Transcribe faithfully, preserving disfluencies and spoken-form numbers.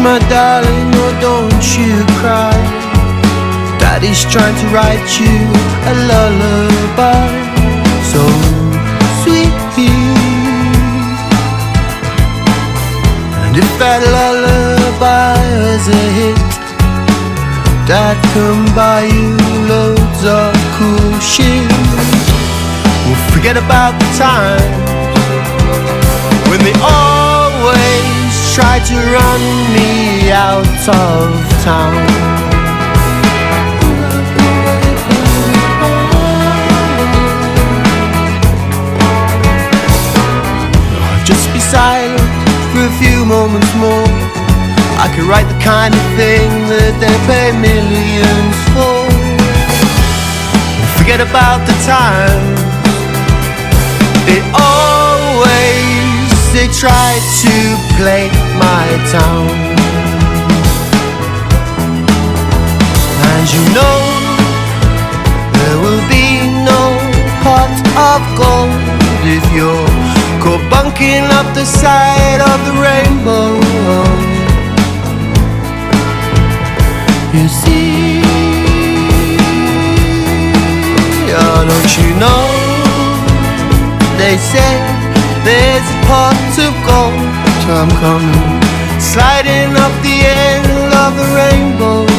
my darling, oh don't you cry. Daddy's trying to write you a lullaby so sweet. And if that lullaby is a hit, Dad can buy you loads of cool shit. We'll forget about the time when they always try to run me out of town. I'll just be silent for a few moments more. I could write the kind of thing that they pay millions for. Forget about the time they always they try to play my town. And you know there will be no pot of gold if you're caught bunking up the side of the rainbow. You see, oh, don't you know, they say there's a pot of gold. I'm coming, sliding up the end of the rainbow.